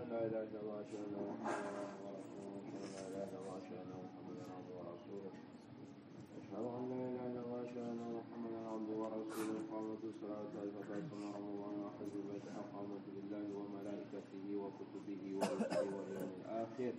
لا إله إلا الله أشهد أن محمدا ورسوله لا إله إلا الله أشهد أن محمدا عبده ورسوله أشهد أن لا إله إلا الله أشهد أن محمدا عبده ورسوله قامت الصلاة فتأتم رمضان وحج البيت أقامت بالله وملائكته وكتبه ورسله واليوم الآخر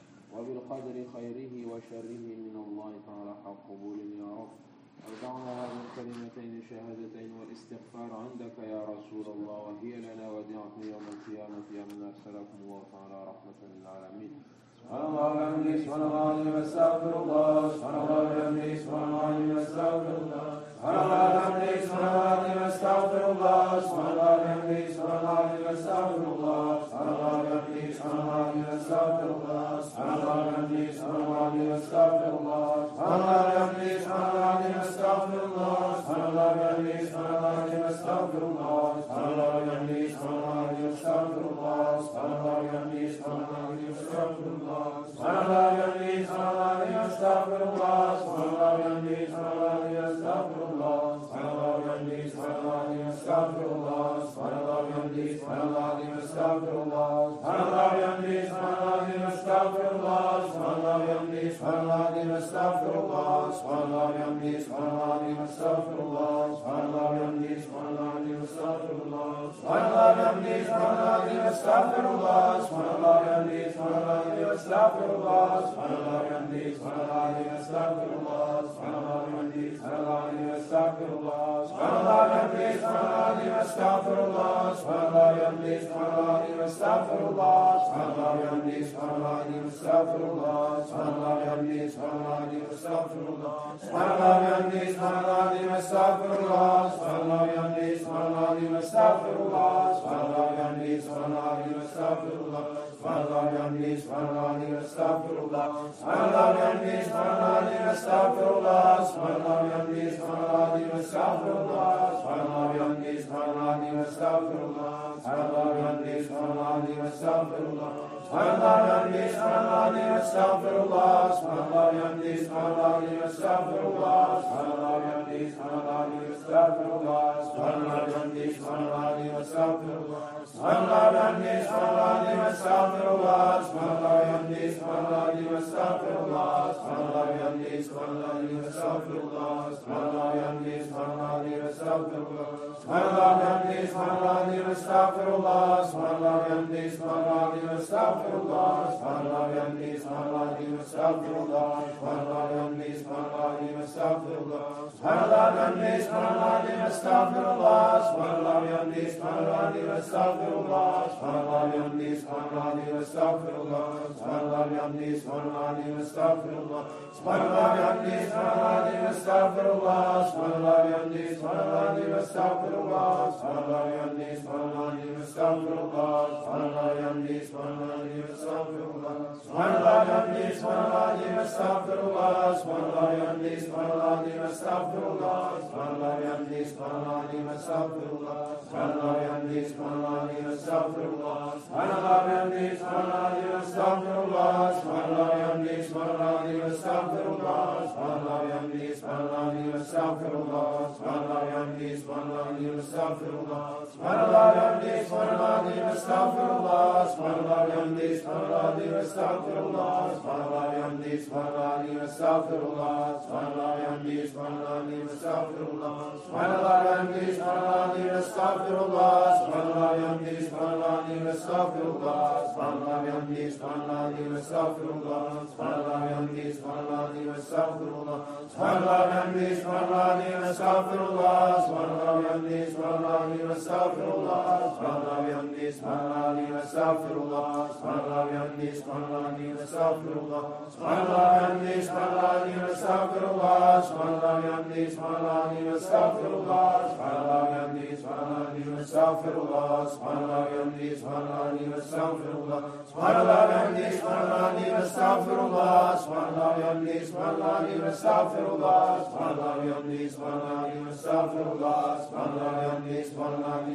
وبالقدر خيره وشره من الله تعالى حق قبول يا رب أرجعنا هذه الكلمتين الشهادتين والاستغفار عندك يا رسول الله وهي لنا وديعة يوم القيامة يا من أرسلكم الله تعالى رحمة للعالمين. سبحان الله وبحمده سبحان الله العظيم أستغفر الله سبحان الله وبحمده سبحان الله العظيم أستغفر الله سبحان الله وبحمده سبحان الله العظيم أستغفر الله سبحان الله وبحمده سبحان الله العظيم أستغفر الله سبحان الله وبحمده سبحان الله العظيم أستغفر الله سبحان الله وبحمده سبحان الله العظيم أستغفر الله سبحان الله وبحمده سبحان الله العظيم أستغفر الله سبحان الله وبحمده سبحان الله العظيم أستغفر الله سبحان الله وبحمده سبحان الله العظيم أستغفر الله سبحان الله وبحمده سبحان الله العظيم أستغفر الله سبحان الله وبحمده سبحان الله العظيم أستغفر الله سبحان الله وبحمده سبحان الله العظيم أستغفر الله سبحان الله وبحمده سبحان الله العظيم أستغفر الله سبحان الله وبحمده سبحان الله العظيم أستغفر الله سبحان الله وبحمده سبحان الله العظيم أستغفر الله سبحان الله وبحمده سبحان الله العظيم أستغفر الله سبحان الله وبحمده سبحان الله العظيم أستغفر الله سبحان الله وبحمده سبحان الله العظيم أستغفر الله سبحان الله وبحمده سبحان الله العظيم أستغفر الله سبحان الله وبحمده سبحان الله العظيم أستغفر الله سبحان الله وبحمده سبحان الله العظيم أستغفر الله سبحان الله وبحمده سبحان الله العظيم أستغفر الله سبحان الله وبحمده سبحان الله العظيم أستغفر الله سبحان الله وبحمده سبحان الله العظيم أستغفر الله سبحان الله وبحمده سبحان الله العظيم أستغفر الله سبحان الله وبحمده سبحان الله العظيم أستغفر الله سبحان الله وبحمده سبحان الله العظيم أستغفر الله سبحان الله وبحمده سبحان الله العظيم أستغفر الله سبحان الله وبحمده سبحان الله العظيم أستغفر الله سبحان الله وبحمده سبحان الله العظيم أستغفر الله سبحان الله وبحمده سبحان الله العظيم أستغفر الله سبحان الله وبحمده سبحان الله العظيم أستغفر الله سبحان الله وبحمده سبحان الله العظيم أستغفر الله سبحان الله وبحمده سبحان الله العظيم أستغفر الله سبحان الله وبحمده سبحان الله العظيم أستغفر الله سبحان الله وبحمده سبحان الله العظيم أستغفر الله سبحان الله وبحمده سبحان الله العظيم أستغفر الله سبحان الله وبحمده سبحان الله العظيم أستغفر الله سبحان الله وبحمده سبحان الله العظيم أستغفر الله سبحان الله وبحمده سبحان الله العظيم أستغفر الله سبحان الله وبحمده سبحان الله العظيم أستغفر الله سبحان الله وبحمده سبحان الله العظيم أستغفر الله سبحان الله وبحمده سبحان الله العظيم أستغفر الله سبحان الله وبحمده سبحان الله العظيم أستغفر الله سبحان الله وبحمده سبحان الله العظيم أستغفر الله سبحان الله وبحمده سبحان الله العظيم أستغفر الله سبحان الله وبحمده سبحان الله العظيم أستغفر الله سبحان الله وبحمده سبحان الله العظيم أستغفر الله سبحان الله وبحمده سبحان الله العظيم أستغفر الله سبحان الله وبحمده سبحان الله العظيم أستغفر الله سبحان الله وبحمده سبحان الله العظيم أستغفر الله سبحان الله وبحمده سبحان الله العظيم أستغفر الله سبحان الله وبحمده سبحان الله العظيم أستغفر الله سبحان الله وبحمده سبحان الله العظيم أستغفر الله سبحان الله وبحمده سبحان الله العظيم أستغفر الله سبحان الله وبحمده سبحان الله العظيم أستغفر الله سبحان الله وبحمده سبحان الله العظيم أستغفر الله سبحان الله وبحمده سبحان الله العظيم أستغفر الله سبحان الله وبحمده سبحان الله العظيم أستغفر الله سبحان الله وبحمده سبحان الله العظيم أستغفر الله سبحان الله وبحمده سبحان الله العظيم أستغفر الله سبحان الله وبحمده سبحان الله العظيم أستغفر الله سبحان الله وبحمده سبحان الله العظيم أستغفر الله سبحان الله وبحمده سبحان الله العظيم أستغفر الله سبحان الله وبحمده سبحان الله العظيم أستغفر الله سبحان الله وبحمده سبحان الله العظيم أستغفر الله سبحان الله وبحمده سبحان الله العظيم أستغفر الله سبحان الله وبحمده سبحان الله العظيم أستغفر الله سبحان الله وبحمده سبحان الله العظيم أستغفر الله سبحان الله وبحمده سبحان الله العظيم أستغفر الله سبحان الله وبحمده سبحان الله العظيم أستغفر الله سبحان الله وبحمده سبحان الله العظيم أستغفر الله سبحان الله وبحمده سبحان الله العظيم أستغفر الله سبحان الله وبحمده سبحان الله العظيم أستغفر الله سبحان الله وبحمده سبحان الله العظيم أستغفر الله سبحان الله وبحمده سبحان الله العظيم أستغفر الله سبحان الله وبحمده سبحان الله العظيم أستغفر الله سبحان الله وبحمده سبحان الله العظيم أستغفر الله سبحان الله وبحمده سبحان الله العظيم أستغفر الله سبحان الله وبحمده سبحان الله العظيم أستغفر الله سبحان الله وبحمده سبحان الله العظيم أستغفر الله سبحان الله وبحمده سبحان الله العظيم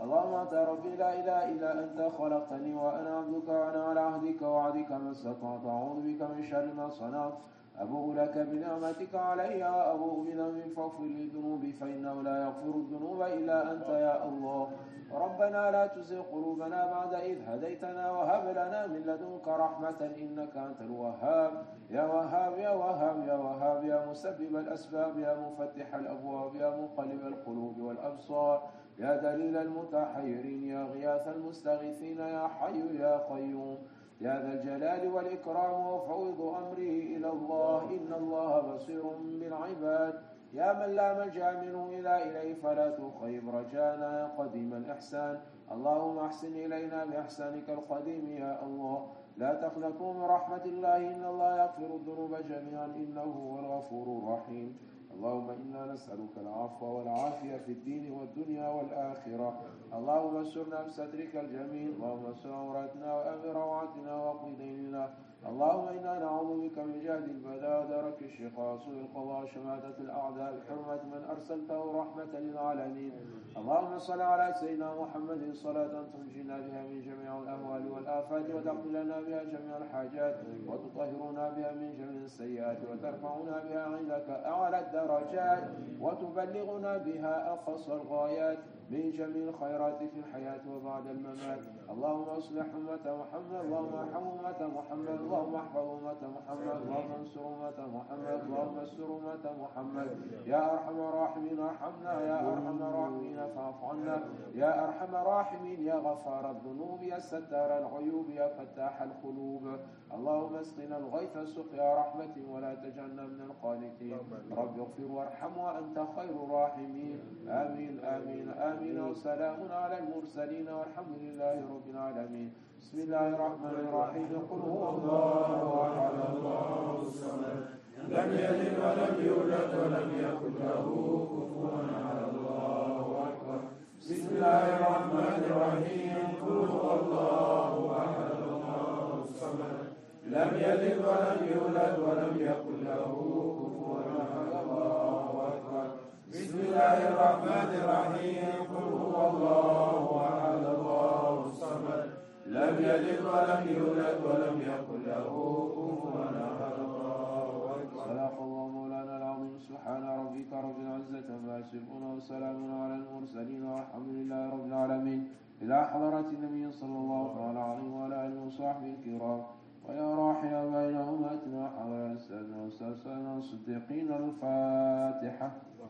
اللهم أنت ربي لا إله إلا أنت خلقتني وأنا عبدك وأنا على عهدك ووعدك ما استطعت أعوذ بك من شر ما صنعت أبوء لك بنعمتك علي وأبوء بذنبي فاغفر لي ذنوبي فإنه لا يغفر الذنوب إلا أنت يا الله. ربنا لا تزغ قلوبنا بعد إذ هديتنا وهب لنا من لدنك رحمة إنك أنت الوهاب يا وهاب يا وهاب يا وهاب يا مسبب الأسباب يا مفتح الأبواب يا منقلب القلوب والأبصار يا دليل المتحيرين يا غياث المستغيثين يا حي يا قيوم يا ذا الجلال والإكرام وفوض أمري إلى الله إن الله بصير بالعباد يا من لا ملجأ منه إليه فلا تخيب رجانا يا قديم الإحسان اللهم أحسن إلينا بإحسانك القديم يا الله لا تقنطوا من رحمة الله إن الله يغفر الذنوب جميعا إنه هو الغفور الرحيم. اللهم إنا نسألك العفو والعافية في الدين والدنيا والآخرة. اللهم استرنا بسترك الجميل اللهم استر عوراتنا وأمن روعتنا واقض ديننا. اللهم إنا نعوذ بك من جهد البلاء درك الشقاء سوء القضاء شماتة الأعداء بحرمة من أرسلته رحمة للعالمين. اللهم صل على سيدنا محمد صلاة تنجينا بها من جميع الأهوال والآفات وتقضي لنا بها جميع الحاجات وتطهرنا بها من جميع السيئات وترفعنا بها عندك أعلى الدرجات وتبلغنا بها أقصى الغايات من جميع الخيرات في الحياة وبعد الممات. اللهم اصلح أمة محمد اللهم ارحم أمة محمد اللهم احفظ أمة محمد اللهم انصر أمة محمد اللهم استر أمة محمد يا أرحم الراحمين ارحمنا يا أرحم الراحمين فاعف عنا يا أرحم الراحمين يا غفار الذنوب يا ستار العيوب يا فتاح القلوب. اللهم اسقنا الغيث سقيا رحمة ولا تجعلنا من القانتين. رب اغفر وارحم وأنت خير الراحمين. آمين آمين آمين وسلام على المرسلين والحمد لله رب العالمين. بسم الله الرحمن الرحيم قل هو الله أحد الله الصمد لم يلد ولم يولد ولم يكن له كفوا أحد الله أكبر. بسم الله الرحمن الرحيم قل هو الله أحد الله الصمد لم يلد ولم يولد ولم يكن له كفوا أحد الله أكبر. بسم الله الرحمن الرحيم قل هو الله أحد الله الصمد لم يلد ولم يولد ولم يكن له كفوا أحد الله أكبر. صدق الله مولانا العظيم. سبحان ربك رب العزة عما يصفون وسلام على المرسلين والحمد لله رب العالمين. إلى حضرة النبي صلى الله عليه وعلى آله وصحبه الكرام ويا راحل بين أمتنا حضرة سيدنا وسادنا الصديقين الفاتحة.